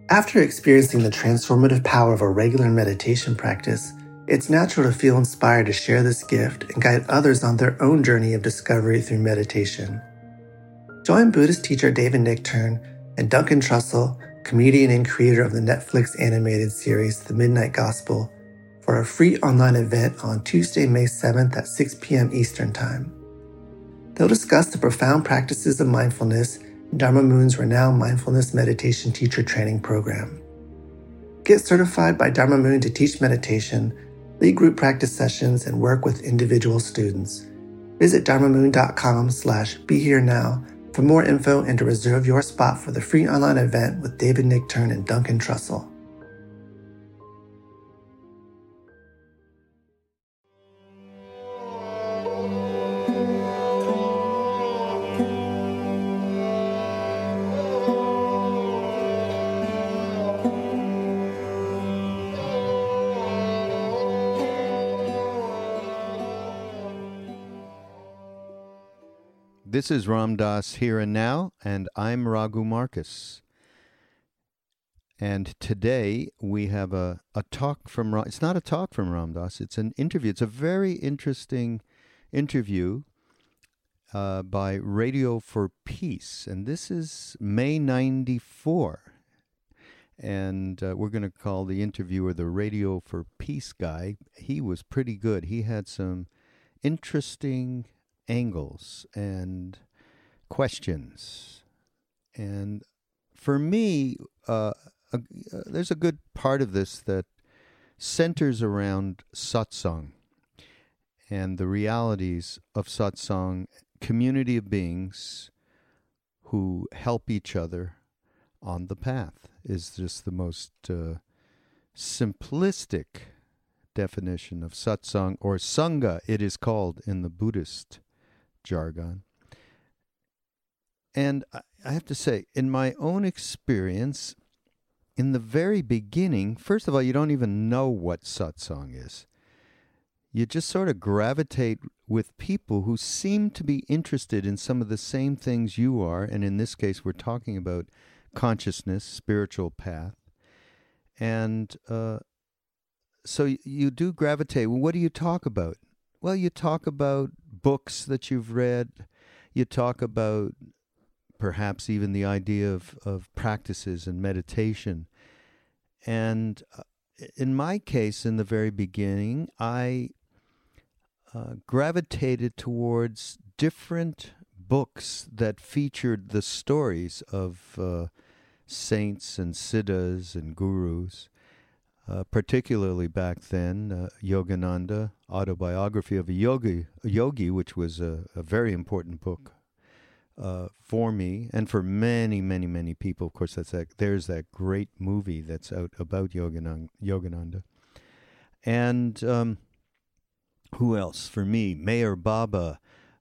After experiencing the transformative power of a regular meditation practice, it's natural to feel inspired to share this gift and guide others on their own journey of discovery through meditation. Join Buddhist teacher David Nichtern and Duncan Trussell, comedian and creator of the Netflix animated series The Midnight Gospel, for a free online event on Tuesday, May 7th at 6 p.m. Eastern Time. They'll discuss the profound practices of mindfulness in Dharma Moon's renowned mindfulness meditation teacher training program. Get certified by Dharma Moon to teach meditation, lead group practice sessions, and work with individual students. Visit dharmamoon.com/beherenow for more info and to reserve your spot for the free online event with David Nichtern and Duncan Trussell. This is Ram Dass Here and Now, and I'm Raghu Marcus. And today we have a talk from it's not a talk from Ram Dass, it's an interview. It's a very interesting interview by Radio for Peace, and this is May 94. And we're going to call the interviewer the Radio for Peace guy. He was pretty good. He had some interesting angles and questions. And for me, there's a good part of this that centers around satsang and the realities of satsang, community of beings who help each other on the path is just the most simplistic definition of satsang, or sangha it is called in the Buddhist jargon. And I have to say, in my own experience, in the very beginning, first of all, you don't even know what satsang is. You just sort of gravitate with people who seem to be interested in some of the same things you are, and in this case, we're talking about consciousness, spiritual path. And so you do gravitate. Well, what do you talk about? Well, you talk about books that you've read. You talk about perhaps even the idea of practices and meditation. And in my case, in the very beginning, I gravitated towards different books that featured the stories of saints and siddhas and gurus. Particularly back then, Yogananda, Autobiography of a Yogi, which was a very important book for me and for many, many, many people. Of course, there's that great movie that's out about Yogananda. And who else? For me, Meher Baba,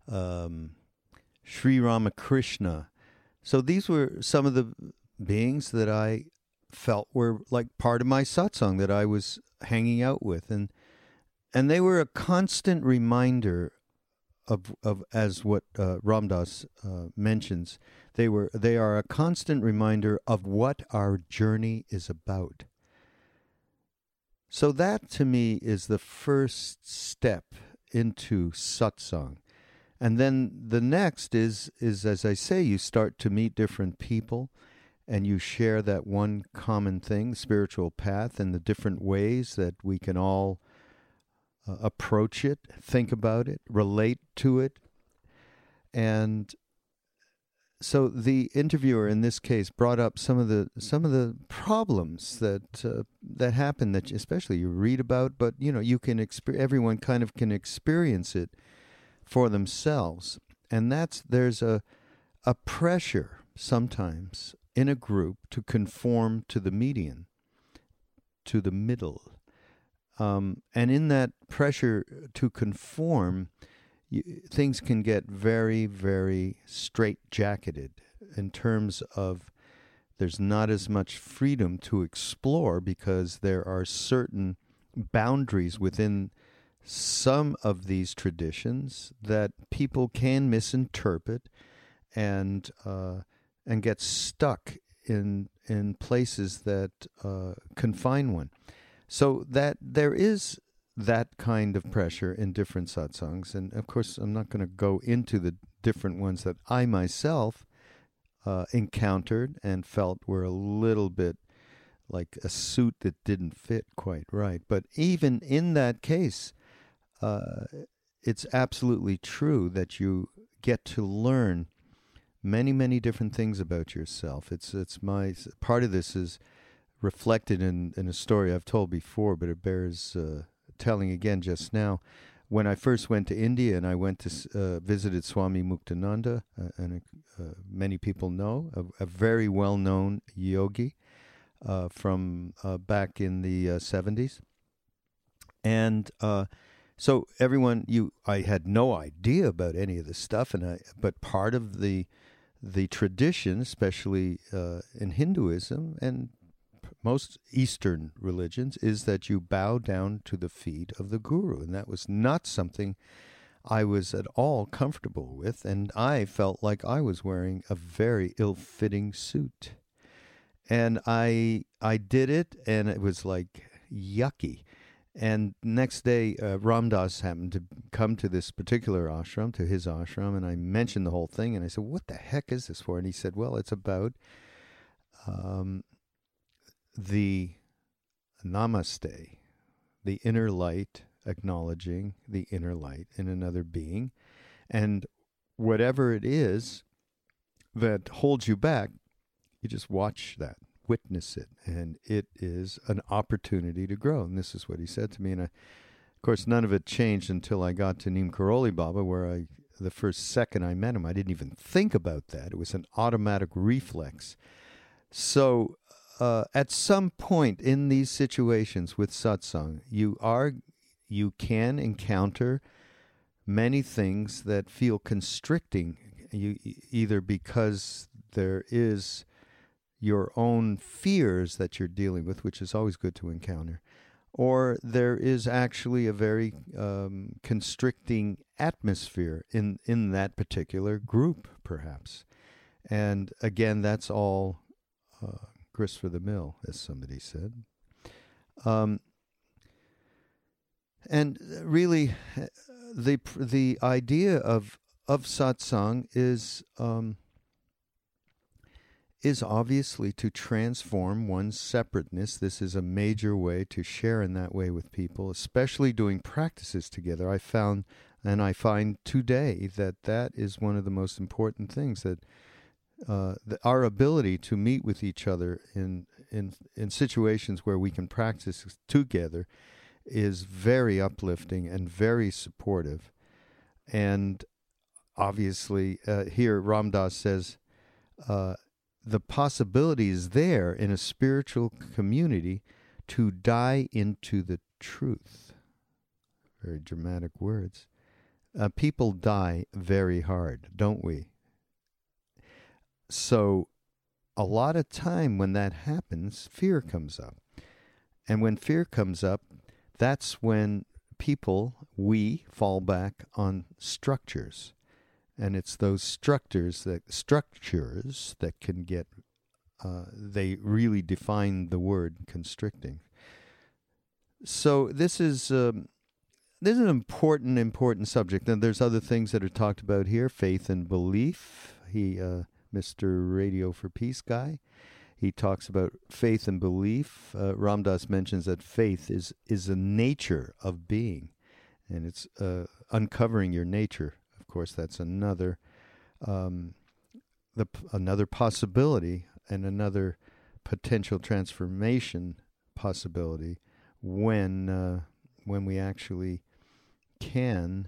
Sri Ramakrishna. So these were some of the beings that I felt were like part of my satsang that I was hanging out with, and they were a constant reminder of as what Ram Dass mentions. They are a constant reminder of what our journey is about. So that to me is the first step into satsang, and then the next is as I say, you start to meet different people. And you share that one common thing, spiritual path, and the different ways that we can all approach it, think about it, relate to it. And so the interviewer in this case brought up some of the problems that happen, that especially you read about, but you can everyone kind of can experience it for themselves. And there's a pressure sometimes in a group to conform to the median, to the middle. And in that pressure to conform, things can get very, very straitjacketed in terms of there's not as much freedom to explore because there are certain boundaries within some of these traditions that people can misinterpret and get stuck in in places that confine one. So that there is that kind of pressure in different satsangs. And of course, I'm not going to go into the different ones that I myself encountered and felt were a little bit like a suit that didn't fit quite right. But even in that case, it's absolutely true that you get to learn many, many different things about yourself. It's my part of this is reflected in a story I've told before, but it bears telling again just now. When I first went to India and I went to visited Swami Muktananda, and many people know, a very well-known yogi from back in the 70s. And so everyone, I had no idea about any of this stuff, but part of the tradition, especially in Hinduism and most Eastern religions, is that you bow down to the feet of the guru. And that was not something I was at all comfortable with. And I felt like I was wearing a very ill-fitting suit. And I did it, and it was like yucky. And next day, Ram Dass happened to come to this particular ashram, to his ashram, and I mentioned the whole thing. And I said, what the heck is this for? And he said, well, it's about the namaste, the inner light, acknowledging the inner light in another being. And whatever it is that holds you back, you just watch that, witness it, and it is an opportunity to grow. And this is what he said to me. And of course, none of it changed until I got to Neem Karoli Baba, where the first second I met him, I didn't even think about that. It was an automatic reflex. So at some point in these situations with satsang, you can encounter many things that feel constricting, either because there is your own fears that you're dealing with, which is always good to encounter, or there is actually a very constricting atmosphere in that particular group, perhaps. And again, that's all grist for the mill, as somebody said. And really, the idea of satsang is obviously to transform one's separateness. This is a major way to share in that way with people, especially doing practices together. I found, and I find today, that is one of the most important things, that our ability to meet with each other in situations where we can practice together is very uplifting and very supportive. And obviously, here Ram Dass says, the possibility is there in a spiritual community to die into the truth. Very dramatic words. People die very hard, don't we? So a lot of time when that happens, fear comes up. And when fear comes up, that's when we fall back on structures. And it's those structures that can get, they really define the word constricting. So this is an important subject. And there's other things that are talked about here, faith and belief. Mr. Radio for Peace guy, he talks about faith and belief. Ram Dass mentions that faith is a nature of being, and it's uncovering your nature. Of course, that's another possibility and another potential transformation possibility when we actually can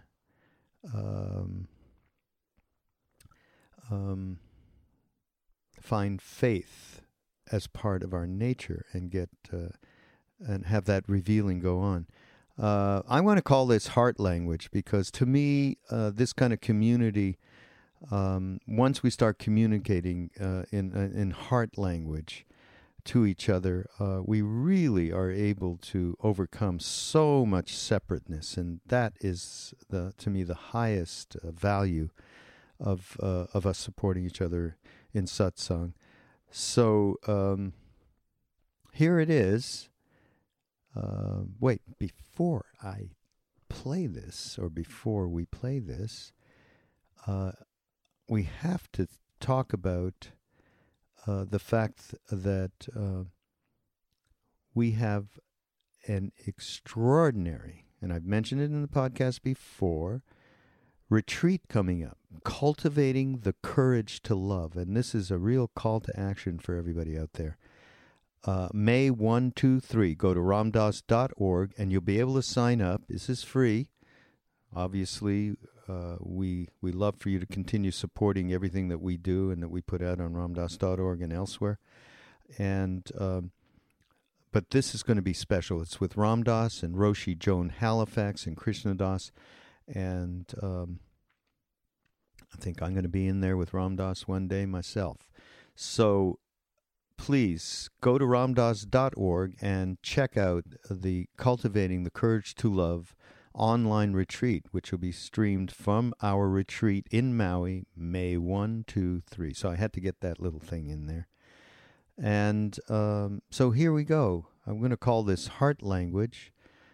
find faith as part of our nature and get and have that revealing go on. I want to call this heart language because to me, this kind of community, once we start communicating in heart language to each other, we really are able to overcome so much separateness, and that is to me the highest value of us supporting each other in satsang. So here it is. Wait, before I play this, or before we play this, we have to talk about the fact that we have an extraordinary, and I've mentioned it in the podcast before, retreat coming up, Cultivating the Courage to Love. And this is a real call to action for everybody out there. May 1, 2, 3. Go to ramdas.org and you'll be able to sign up. This is free. Obviously, we love for you to continue supporting everything that we do and that we put out on ramdas.org and elsewhere. And but this is going to be special. It's with Ram Dass and Roshi Joan Halifax and Krishna Das. And I think I'm going to be in there with Ram Dass one day myself. So please go to ramdas.org and check out the Cultivating the Courage to Love online retreat, which will be streamed from our retreat in Maui, May 1, 2, 3. So I had to get that little thing in there. And so here we go. I'm going to call this Heart Language.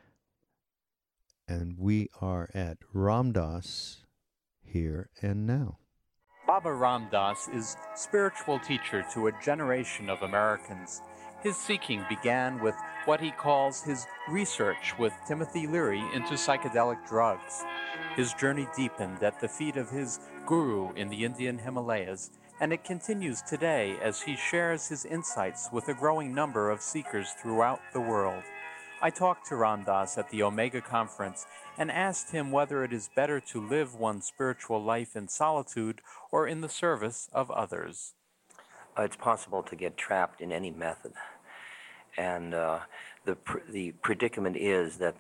And we are at Ram Dass here and now. Baba Ram Dass is spiritual teacher to a generation of Americans. His seeking began with what he calls his research with Timothy Leary into psychedelic drugs. His journey deepened at the feet of his guru in the Indian Himalayas, and it continues today as he shares his insights with a growing number of seekers throughout the world. I talked to Ram Dass at the Omega Conference and asked him whether it is better to live one's spiritual life in solitude or in the service of others. It's possible to get trapped in any method. And the predicament is that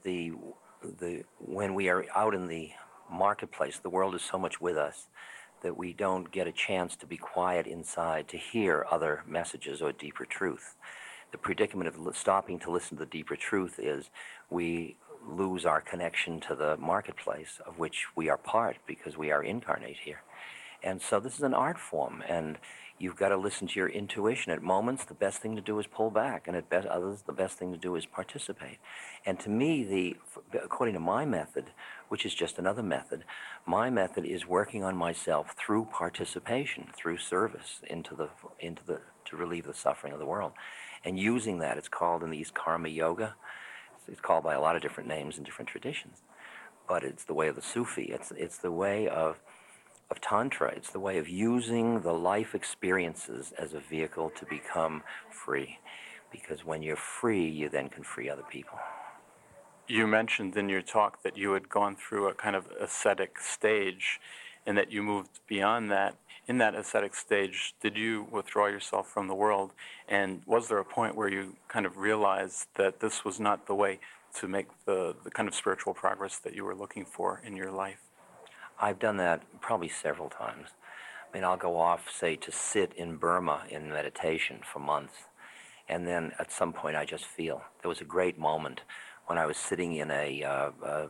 when we are out in the marketplace, the world is so much with us that we don't get a chance to be quiet inside to hear other messages or deeper truth. The predicament of stopping to listen to the deeper truth is we lose our connection to the marketplace of which we are part because we are incarnate here. And so this is an art form, and you've got to listen to your intuition. At moments, the best thing to do is pull back, and at others, the best thing to do is participate. And to me, according to my method, which is just another method, my method is working on myself through participation, through service to relieve the suffering of the world. And using that, it's called in the East Karma Yoga. It's called by a lot of different names in different traditions, but it's the way of the Sufi. It's the way of Tantra. It's the way of using the life experiences as a vehicle to become free. Because when you're free, you then can free other people. You mentioned in your talk that you had gone through a kind of ascetic stage and that you moved beyond that. In that ascetic stage, did you withdraw yourself from the world? And was there a point where you kind of realized that this was not the way to make the kind of spiritual progress that you were looking for in your life? I've done that probably several times. I mean, I'll go off, say, to sit in Burma in meditation for months, and then at some point I just feel. There was a great moment when I was sitting in a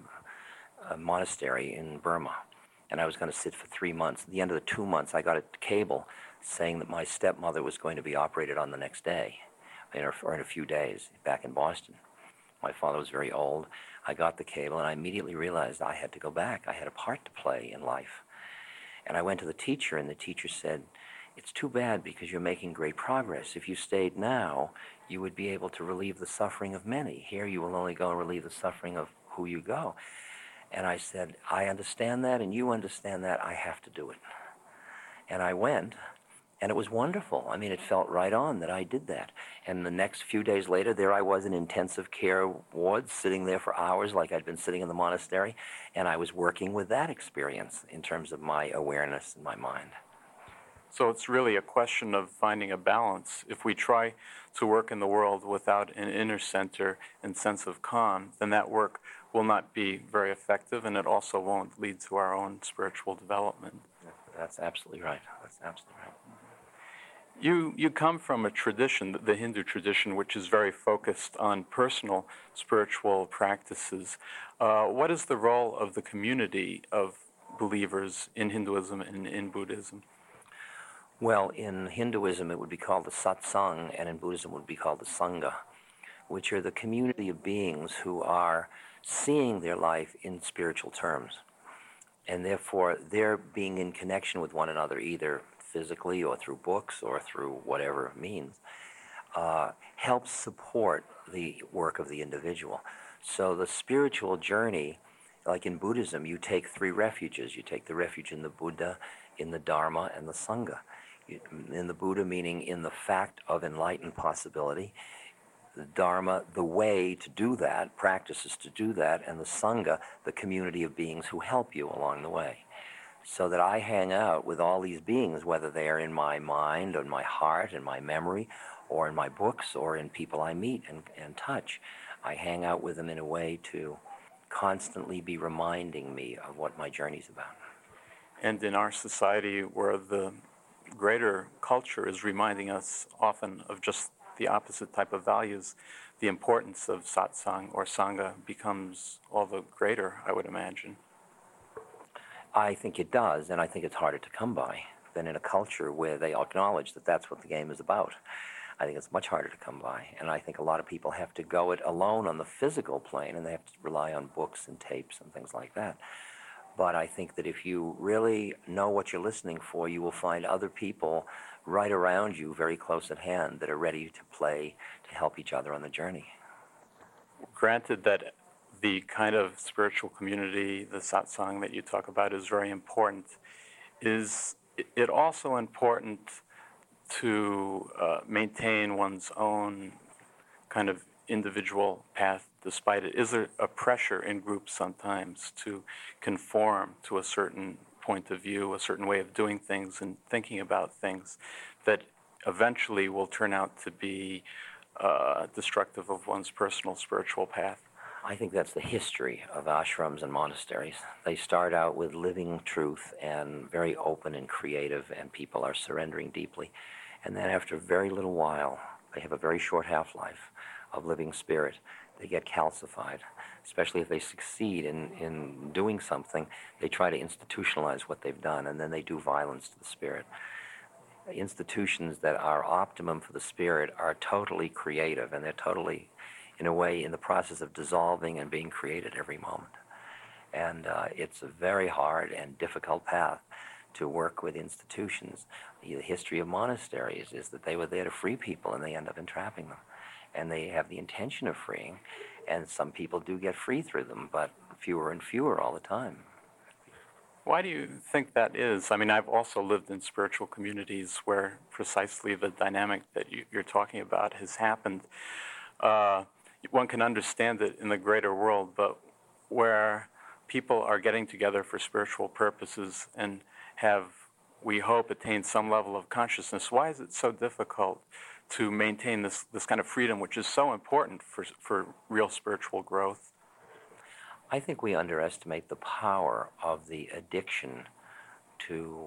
monastery in Burma, and I was going to sit for 3 months. At the end of the 2 months, I got a cable saying that my stepmother was going to be operated on the next day, or in a few days, back in Boston. My father was very old. I got the cable, and I immediately realized I had to go back. I had a part to play in life. And I went to the teacher, and the teacher said, "It's too bad because you're making great progress. If you stayed now, you would be able to relieve the suffering of many. Here you will only go and relieve the suffering of who you go." And I said, "I understand that, and you understand that. I have to do it." And I went, and it was wonderful. I mean, it felt right on that I did that. And the next few days later, there I was in intensive care wards, sitting there for hours like I'd been sitting in the monastery, and I was working with that experience in terms of my awareness and my mind. So it's really a question of finding a balance. If we try to work in the world without an inner center and sense of calm, then that work will not be very effective, and it also won't lead to our own spiritual development. That's absolutely right. That's absolutely right. You come from a tradition, the Hindu tradition, which is very focused on personal spiritual practices. What is the role of the community of believers in Hinduism and in Buddhism? Well, in Hinduism it would be called the satsang, and in Buddhism it would be called the sangha, which are the community of beings who are seeing their life in spiritual terms. And therefore, they're being in connection with one another, either physically or through books or through whatever means, helps support the work of the individual. So the spiritual journey, like in Buddhism, you take three refuges. You take the refuge in the Buddha, in the Dharma, and the Sangha. In the Buddha, meaning in the fact of enlightened possibility. The Dharma, the way to do that, practices to do that, and the Sangha, the community of beings who help you along the way. So that I hang out with all these beings, whether they are in my mind, or in my heart, in my memory, or in my books, or in people I meet and touch. I hang out with them in a way to constantly be reminding me of what my journey's about. And in our society, where the greater culture is reminding us often of just the opposite type of values, the importance of satsang or sangha becomes all the greater, I would imagine. I think it does, and I think it's harder to come by than in a culture where they acknowledge that that's what the game is about. I think it's much harder to come by, and I think a lot of people have to go it alone on the physical plane, and they have to rely on books and tapes and things like that. But I think that if you really know what you're listening for, you will find other people right around you, very close at hand, that are ready to play, to help each other on the journey. Granted that the kind of spiritual community, the satsang that you talk about, is very important. Is it also important to maintain one's own kind of individual path despite it? Is there a pressure in groups sometimes to conform to a certain point of view, a certain way of doing things and thinking about things that eventually will turn out to be destructive of one's personal spiritual path? I think that's the history of ashrams and monasteries. They start out with living truth and very open and creative, and people are surrendering deeply. And then after a very little while, they have a very short half-life of living spirit. They get calcified, especially if they succeed in doing something. They try to institutionalize what they've done, and then they do violence to the spirit. Institutions that are optimum for the spirit are totally creative, and they're totally, in a way, in the process of dissolving and being created every moment. And it's a very hard and difficult path to work with institutions. The history of monasteries is that they were there to free people, and they end up entrapping them. And they have the intention of freeing, and some people do get free through them, but fewer and fewer all the time. Why do you think that is? I mean, I've also lived in spiritual communities where precisely the dynamic that you're talking about has happened. One can understand it in the greater world, but where people are getting together for spiritual purposes and have, we hope, attained some level of consciousness, why is it so difficult to maintain this kind of freedom, which is so important for real spiritual growth? I think we underestimate the power of the addiction to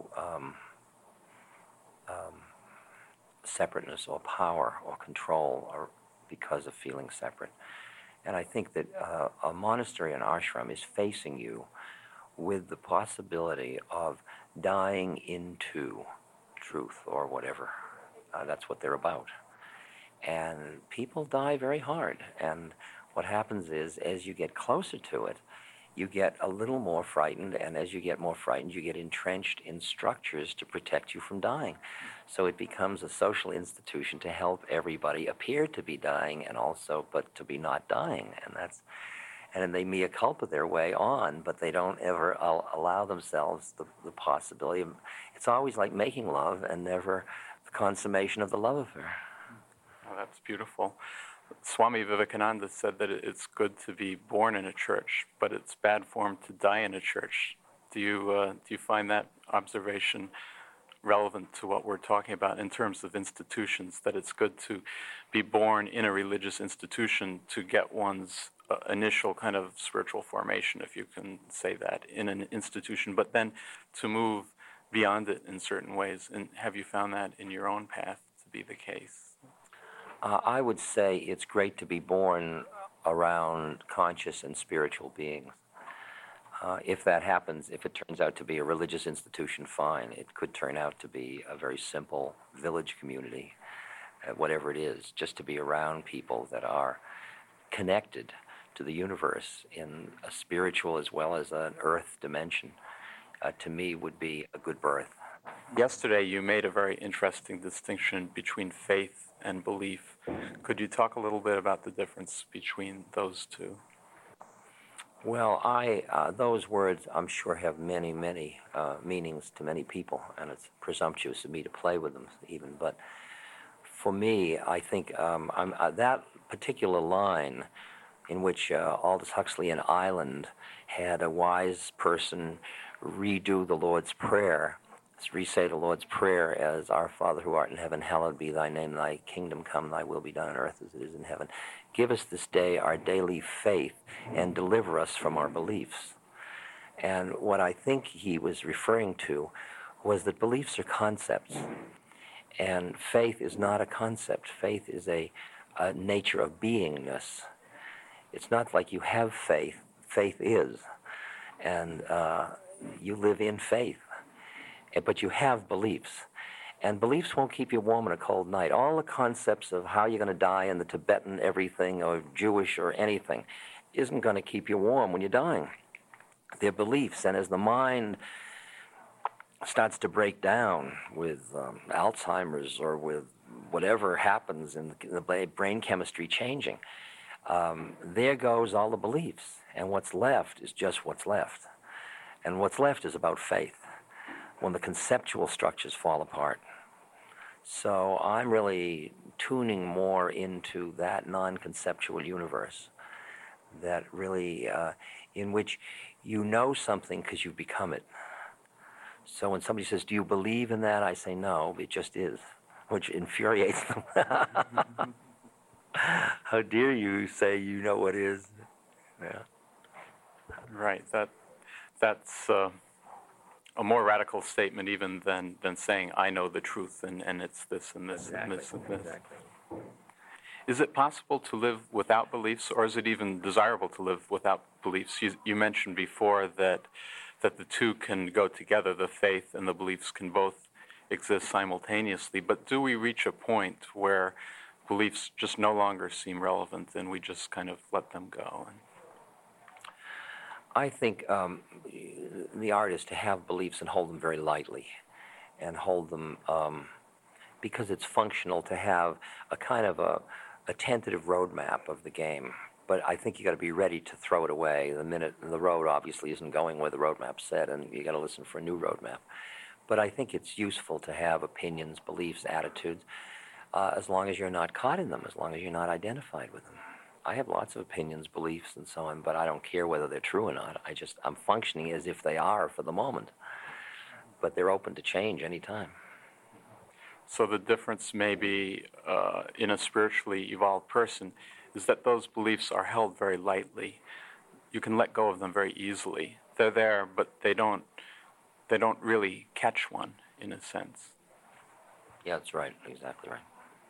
separateness or power or control, or because of feeling separate. And I think that a monastery and ashram is facing you with the possibility of dying into truth or whatever. That's what they're about. And people die very hard. And what happens is, as you get closer to it, you get a little more frightened, and as you get more frightened, you get entrenched in structures to protect you from dying. So it becomes a social institution to help everybody appear to be dying, and also, but to be not dying. And they mea culpa their way on, but they don't ever allow themselves the possibility of, it's always like making love and never the consummation of the love affair. Oh, that's beautiful. Swami Vivekananda said that it's good to be born in a church, but it's bad form to die in a church. Do you find that observation relevant to what we're talking about in terms of institutions, that it's good to be born in a religious institution to get one's initial kind of spiritual formation, if you can say that, in an institution, but then to move beyond it in certain ways? And have you found that in your own path to be the case? I would say it's great to be born around conscious and spiritual beings. If that happens, if it turns out to be a religious institution, fine. It could turn out to be a very simple village community, whatever it is, just to be around people that are connected to the universe in a spiritual as well as an earth dimension, to me would be a good birth. Yesterday you made a very interesting distinction between faith and belief. Could you talk a little bit about the difference between those two? Well, those words, I'm sure, have many, many meanings to many people, and it's presumptuous of me to play with them even. But for me, I think that particular line in which Aldous Huxley in Island had a wise person redo the Lord's Prayer, resay the Lord's Prayer as, Our Father who art in heaven, hallowed be thy name, thy kingdom come, thy will be done on earth as it is in heaven. Give us this day our daily faith and deliver us from our beliefs. And what I think he was referring to was that beliefs are concepts, and faith is not a concept. Faith is a nature of beingness. It's not like you have faith. Faith is, and you live in faith. But you have beliefs. And beliefs won't keep you warm on a cold night. All the concepts of how you're going to die in the Tibetan everything or Jewish or anything isn't going to keep you warm when you're dying. They're beliefs. And as the mind starts to break down with Alzheimer's or with whatever happens in the brain chemistry changing, there goes all the beliefs. And what's left is just what's left. And what's left is about faith, when the conceptual structures fall apart. So I'm really tuning more into that non-conceptual universe, that really, in which you know something because you've become it. So when somebody says, do you believe in that? I say, no, it just is, which infuriates them. How dare you say you know what is? Yeah. Right, that's a more radical statement even than saying, I know the truth and it's this and this and this and this. Exactly. Is it possible to live without beliefs, or is it even desirable to live without beliefs? You mentioned before that the two can go together, the faith and the beliefs can both exist simultaneously, but do we reach a point where beliefs just no longer seem relevant and we just kind of let them go? I think the art is to have beliefs and hold them very lightly, and hold them because it's functional to have a kind of a tentative roadmap of the game. But I think you got to be ready to throw it away the minute the road obviously isn't going where the roadmap said, and you got to listen for a new roadmap. But I think it's useful to have opinions, beliefs, attitudes, as long as you're not caught in them, as long as you're not identified with them. I have lots of opinions, beliefs, and so on, but I don't care whether they're true or not. I'm functioning as if they are for the moment. But they're open to change any time. So the difference maybe in a spiritually evolved person is that those beliefs are held very lightly. You can let go of them very easily. They're there, but they don't really catch one, in a sense. Yeah, that's right. Exactly right.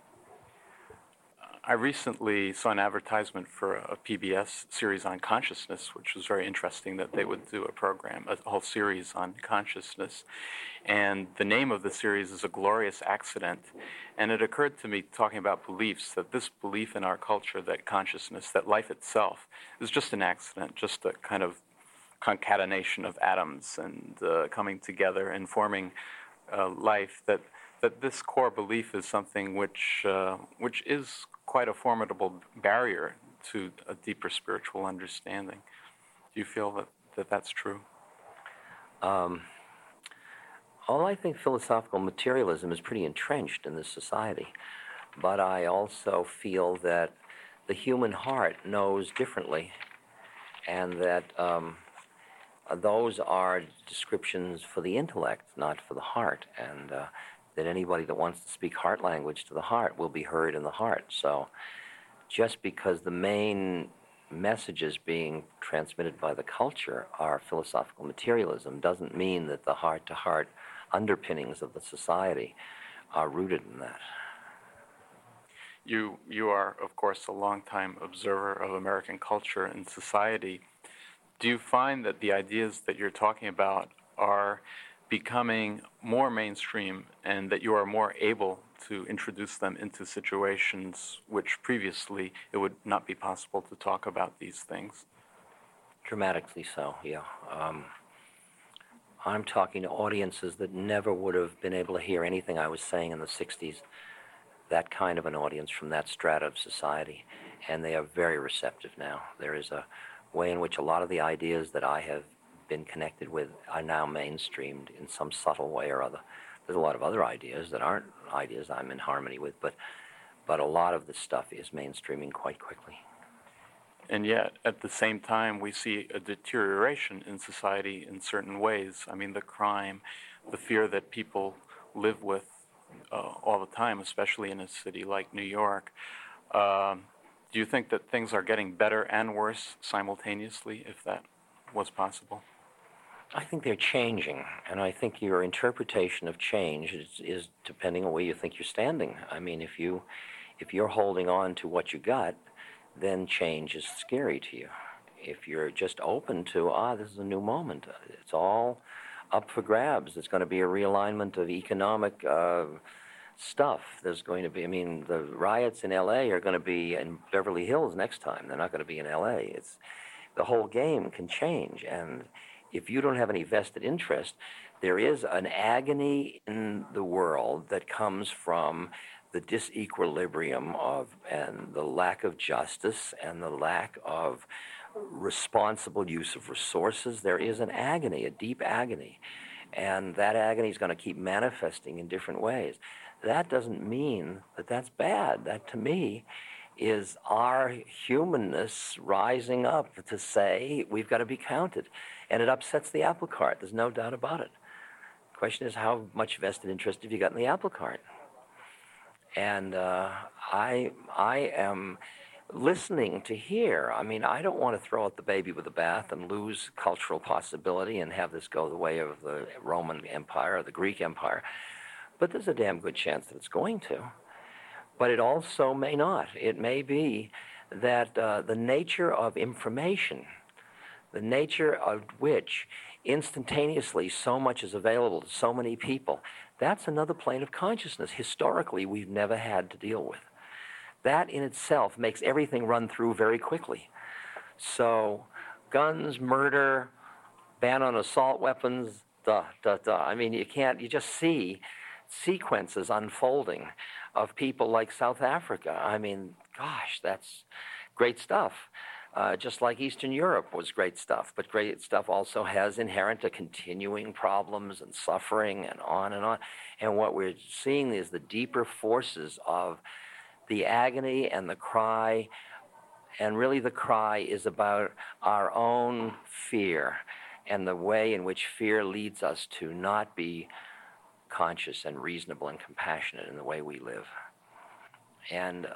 I recently saw an advertisement for a PBS series on consciousness, which was very interesting that they would do a program, a whole series on consciousness. And the name of the series is A Glorious Accident. And it occurred to me, talking about beliefs, that this belief in our culture that consciousness, that life itself, is just an accident, just a kind of concatenation of atoms and coming together and forming life, that this core belief is something which is quite a formidable barrier to a deeper spiritual understanding. Do you feel that that's true? I think philosophical materialism is pretty entrenched in this society, but I also feel that the human heart knows differently, and that those are descriptions for the intellect, not for the heart, and that anybody that wants to speak heart language to the heart will be heard in the heart. So just because the main messages being transmitted by the culture are philosophical materialism doesn't mean that the heart-to-heart underpinnings of the society are rooted in that. You are, of course, a longtime observer of American culture and society. Do you find that the ideas that you're talking about are becoming more mainstream and that you are more able to introduce them into situations which previously it would not be possible to talk about these things? Dramatically so, yeah. I'm talking to audiences that never would have been able to hear anything I was saying in the 60s, that kind of an audience from that strata of society, and they are very receptive now. There is a way in which a lot of the ideas that I have been connected with are now mainstreamed in some subtle way or other. There's a lot of other ideas that aren't ideas I'm in harmony with, but a lot of this stuff is mainstreaming quite quickly. And yet, at the same time, we see a deterioration in society in certain ways. I mean, the crime, the fear that people live with all the time, especially in a city like New York. Do you think that things are getting better and worse simultaneously, if that was possible? I think they're changing, and I think your interpretation of change is depending on where you think you're standing. I mean, if you're holding on to what you got, then change is scary to you. If you're just open to, this is a new moment, it's all up for grabs. There's going to be a realignment of economic stuff. There's going to be, I mean, the riots in L.A. are going to be in Beverly Hills next time. They're not going to be in L.A. The whole game can change, and if you don't have any vested interest, there is an agony in the world that comes from the disequilibrium and the lack of justice and the lack of responsible use of resources. There is an agony, a deep agony, and that agony is going to keep manifesting in different ways. That doesn't mean that that's bad. That, to me, is our humanness rising up to say we've got to be counted. And it upsets the apple cart. There's no doubt about it. The question is, how much vested interest have you got in the apple cart? And I am listening to hear. I mean, I don't want to throw out the baby with the bath and lose cultural possibility and have this go the way of the Roman Empire or the Greek Empire. But there's a damn good chance that it's going to. But it also may not. It may be that the nature of information, the nature of which instantaneously so much is available to so many people, that's another plane of consciousness historically we've never had to deal with. That in itself makes everything run through very quickly. So guns, murder, ban on assault weapons, I mean, you just see sequences unfolding of people like South Africa. I mean, gosh, that's great stuff. Just like Eastern Europe was great stuff, but great stuff also has inherent continuing problems and suffering and on and on. And what we're seeing is the deeper forces of the agony and the cry, and really the cry is about our own fear and the way in which fear leads us to not be conscious and reasonable and compassionate in the way we live. And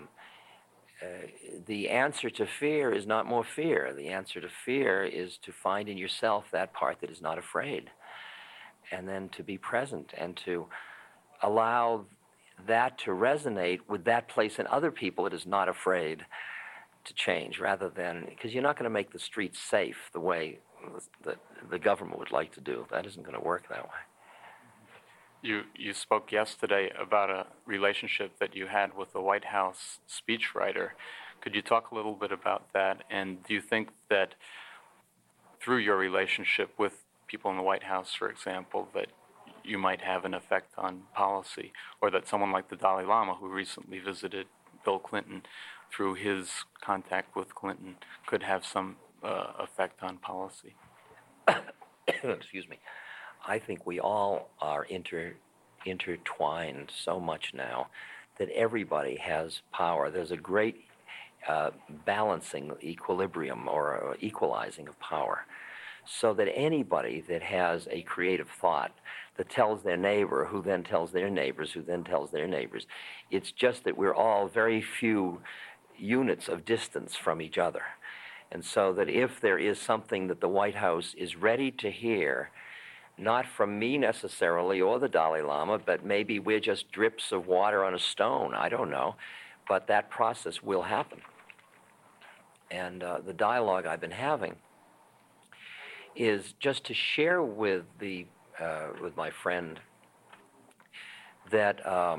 the answer to fear is not more fear. The answer to fear is to find in yourself that part that is not afraid, and then to be present and to allow that to resonate with that place in other people that is not afraid to change, rather than, because you're not going to make the streets safe the way that the government would like to do. That isn't going to work that way. You spoke yesterday about a relationship that you had with the White House speechwriter. Could you talk a little bit about that? And do you think that through your relationship with people in the White House, for example, that you might have an effect on policy, or that someone like the Dalai Lama, who recently visited Bill Clinton, through his contact with Clinton, could have some effect on policy? Excuse me. I think we all are intertwined so much now that everybody has power. There's a great balancing equilibrium or equalizing of power, so that anybody that has a creative thought that tells their neighbor, who then tells their neighbors, who then tells their neighbors, it's just that we're all very few units of distance from each other. And so that if there is something that the White House is ready to hear, not from me necessarily or the Dalai Lama, but maybe we're just drips of water on a stone, I don't know, but that process will happen. And the dialogue I've been having is just to share with my friend that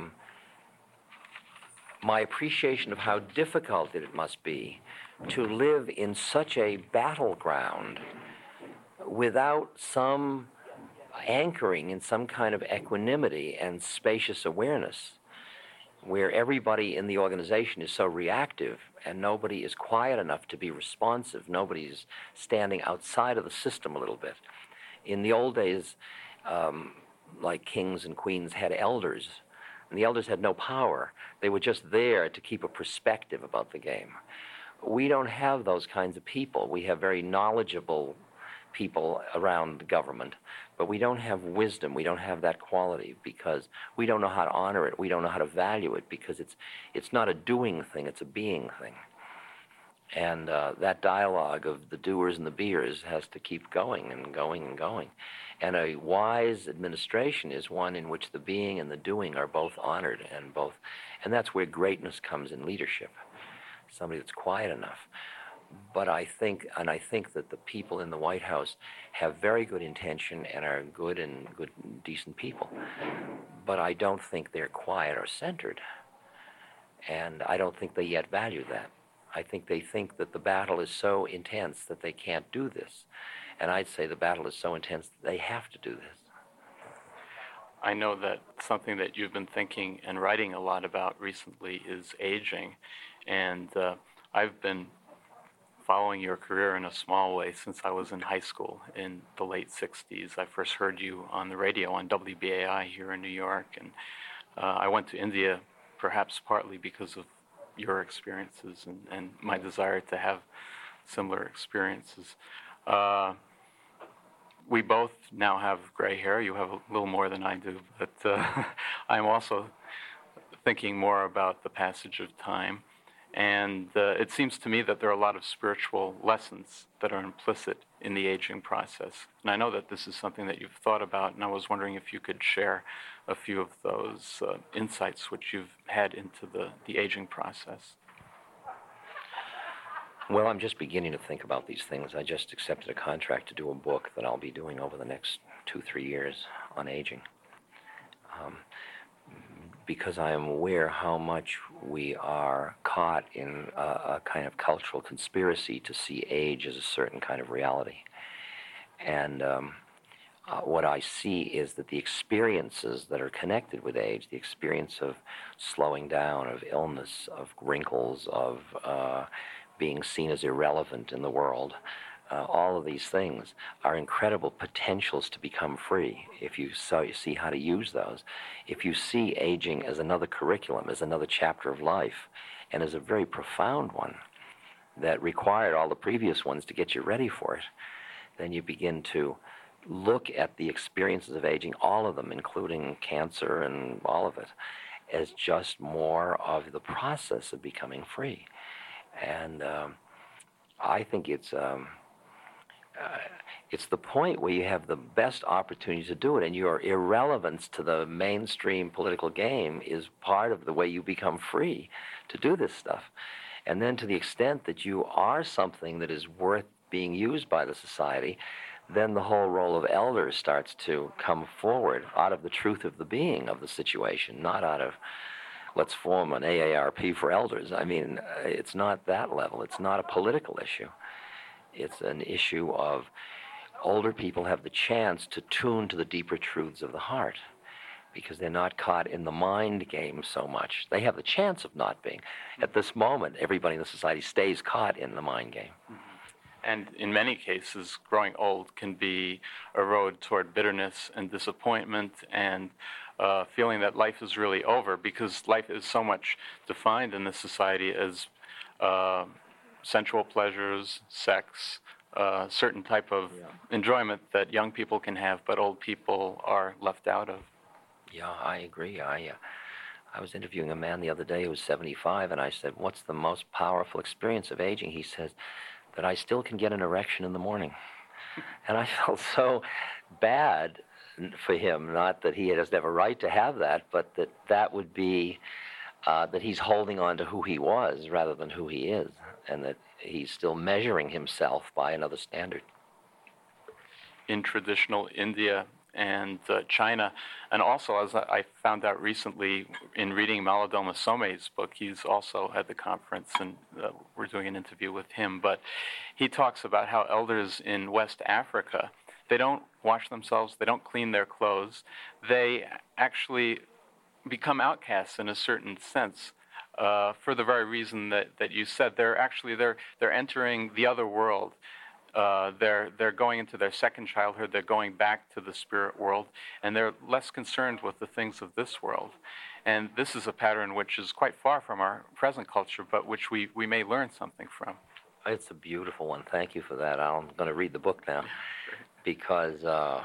my appreciation of how difficult it must be to live in such a battleground without some anchoring in some kind of equanimity and spacious awareness, where everybody in the organization is so reactive and nobody is quiet enough to be responsive. Nobody's standing outside of the system a little bit. In the old days, like kings and queens had elders, and the elders had no power. They were just there to keep a perspective about the game. We don't have those kinds of people. We have very knowledgeable people around the government, but we don't have wisdom. We don't have that quality because we don't know how to honor it. We don't know how to value it because it's not a doing thing, it's a being thing. And that dialogue of the doers and the beers has to keep going and going and going. And a wise administration is one in which the being and the doing are both honored and that's where greatness comes in leadership. Somebody that's quiet enough. But I think that the people in the White House have very good intention and are good, decent people. But I don't think they're quiet or centered. And I don't think they yet value that. I think they think that the battle is so intense that they can't do this. And I'd say the battle is so intense that they have to do this. I know that something that you've been thinking and writing a lot about recently is aging. And I've been following your career in a small way since I was in high school in the late 60s. I first heard you on the radio on WBAI here in New York. And I went to India perhaps partly because of your experiences and my desire to have similar experiences. We both now have gray hair. You have a little more than I do, but I'm also thinking more about the passage of time. And it seems to me that there are a lot of spiritual lessons that are implicit in the aging process. And I know that this is something that you've thought about, and I was wondering if you could share a few of those insights which you've had into the aging process. Well, I'm just beginning to think about these things. I just accepted a contract to do a book that I'll be doing over the next 2-3 years on aging. Because I am aware how much we are caught in a kind of cultural conspiracy to see age as a certain kind of reality. And what I see is that the experiences that are connected with age, the experience of slowing down, of illness, of wrinkles, of being seen as irrelevant in the world, all of these things are incredible potentials to become free if you see how to use those. If you see aging as another curriculum, as another chapter of life, and as a very profound one that required all the previous ones to get you ready for it, then you begin to look at the experiences of aging, all of them, including cancer and all of it, as just more of the process of becoming free. And I think it's the point where you have the best opportunity to do it, and your irrelevance to the mainstream political game is part of the way you become free to do this stuff. And then to the extent that you are something that is worth being used by the society, then the whole role of elder starts to come forward out of the truth of the being of the situation, not out of let's form an AARP for elders. I mean, it's not that level. It's not a political issue. It's an issue of older people have the chance to tune to the deeper truths of the heart because they're not caught in the mind game so much. They have the chance of not being. At this moment, everybody in the society stays caught in the mind game. And in many cases, growing old can be a road toward bitterness and disappointment and feeling that life is really over because life is so much defined in this society as sensual pleasures, sex, certain type of enjoyment that young people can have, but old people are left out of. Yeah, I agree. I was interviewing a man the other day who was 75, and I said, what's the most powerful experience of aging? He says, that I still can get an erection in the morning. And I felt so bad for him, not that he doesn't have a right to have that, but that would be that he's holding on to who he was rather than who he is, and that he's still measuring himself by another standard. in traditional India and China. And also, as I found out recently in reading Malidoma Some's book, he's also at the conference, and we're doing an interview with him, but he talks about how elders in West Africa, they don't wash themselves, they don't clean their clothes, they actually become outcasts in a certain sense. For the very reason that you said, they're entering the other world. They're going into their second childhood. They're going back to the spirit world, and they're less concerned with the things of this world. And this is a pattern which is quite far from our present culture, but which we may learn something from. It's a beautiful one. Thank you for that. I'm going to read the book now, because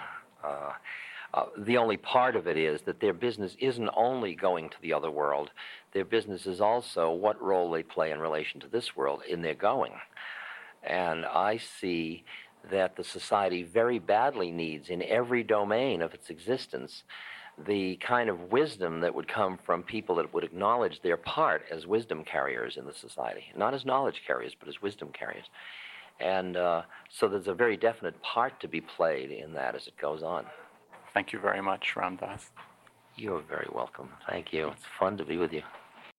the only part of it is that their business isn't only going to the other world. Their business is also what role they play in relation to this world in their going. And I see that the society very badly needs, in every domain of its existence, the kind of wisdom that would come from people that would acknowledge their part as wisdom carriers in the society. Not as knowledge carriers, but as wisdom carriers. And so there's a very definite part to be played in that as it goes on. Thank you very much, Ram Dass. You're very welcome. Thank you. It's fun to be with you.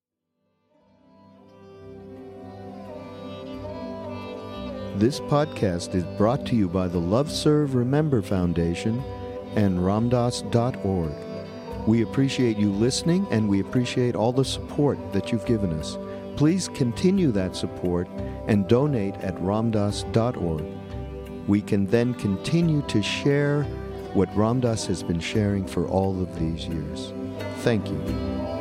This podcast is brought to you by the Love Serve Remember Foundation and ramdass.org. We appreciate you listening, and we appreciate all the support that you've given us. Please continue that support and donate at ramdass.org. We can then continue to share what Ram Dass has been sharing for all of these years. Thank you.